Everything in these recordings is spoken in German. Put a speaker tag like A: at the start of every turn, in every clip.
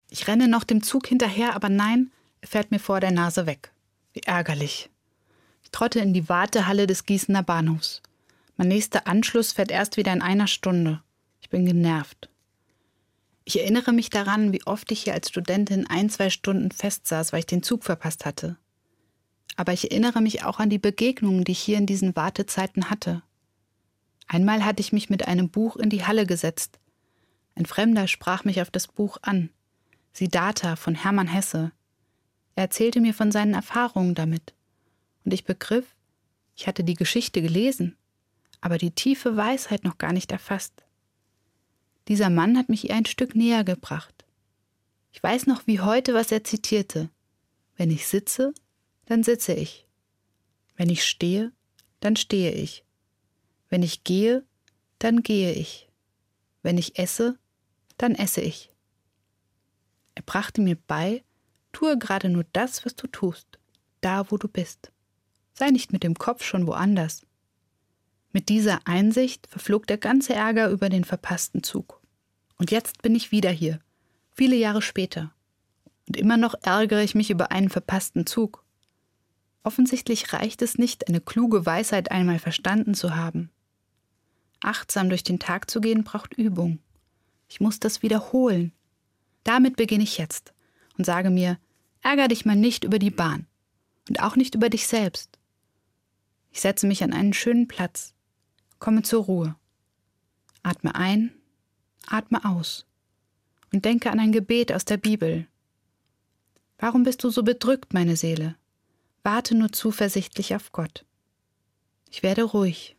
A: Ich renne noch dem Zug hinterher, aber nein, er fährt mir vor der Nase weg. Wie ärgerlich. Ich trotte in die Wartehalle des Gießener Bahnhofs. Mein nächster Anschluss fährt erst wieder in einer Stunde. Ich bin genervt. Ich erinnere mich daran, wie oft ich hier als Studentin 1-2 Stunden festsaß, weil ich den Zug verpasst hatte. Aber ich erinnere mich auch an die Begegnungen, die ich hier in diesen Wartezeiten hatte. Einmal hatte ich mich mit einem Buch in die Halle gesetzt. Ein Fremder sprach mich auf das Buch an. Siddhartha von Hermann Hesse. Er erzählte mir von seinen Erfahrungen damit. Und ich begriff, ich hatte die Geschichte gelesen, aber die tiefe Weisheit noch gar nicht erfasst. Dieser Mann hat mich ihr ein Stück näher gebracht. Ich weiß noch wie heute, was er zitierte. Wenn ich sitze, dann sitze ich. Wenn ich stehe, dann stehe ich. Wenn ich gehe, dann gehe ich. Wenn ich esse, dann esse ich. Er brachte mir bei, tue gerade nur das, was du tust, da, wo du bist. Sei nicht mit dem Kopf schon woanders. Mit dieser Einsicht verflog der ganze Ärger über den verpassten Zug. Und jetzt bin ich wieder hier, viele Jahre später. Und immer noch ärgere ich mich über einen verpassten Zug. Offensichtlich reicht es nicht, eine kluge Weisheit einmal verstanden zu haben. Achtsam durch den Tag zu gehen, braucht Übung. Ich muss das wiederholen. Damit beginne ich jetzt und sage mir, ärgere dich mal nicht über die Bahn und auch nicht über dich selbst. Ich setze mich an einen schönen Platz, komme zur Ruhe, atme ein, atme aus und denke an ein Gebet aus der Bibel. Warum bist du so bedrückt, meine Seele? Warte nur zuversichtlich auf Gott. Ich werde ruhig.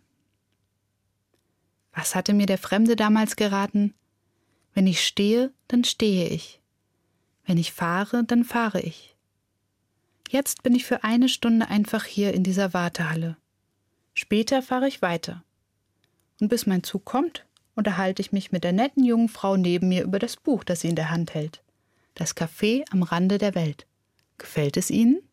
A: Was hatte mir der Fremde damals geraten? Wenn ich stehe, dann stehe ich. Wenn ich fahre, dann fahre ich. Jetzt bin ich für 1 Stunde einfach hier in dieser Wartehalle. Später fahre ich weiter. Und bis mein Zug kommt, unterhalte ich mich mit der netten jungen Frau neben mir über das Buch, das sie in der Hand hält. Das Café am Rande der Welt. Gefällt es Ihnen?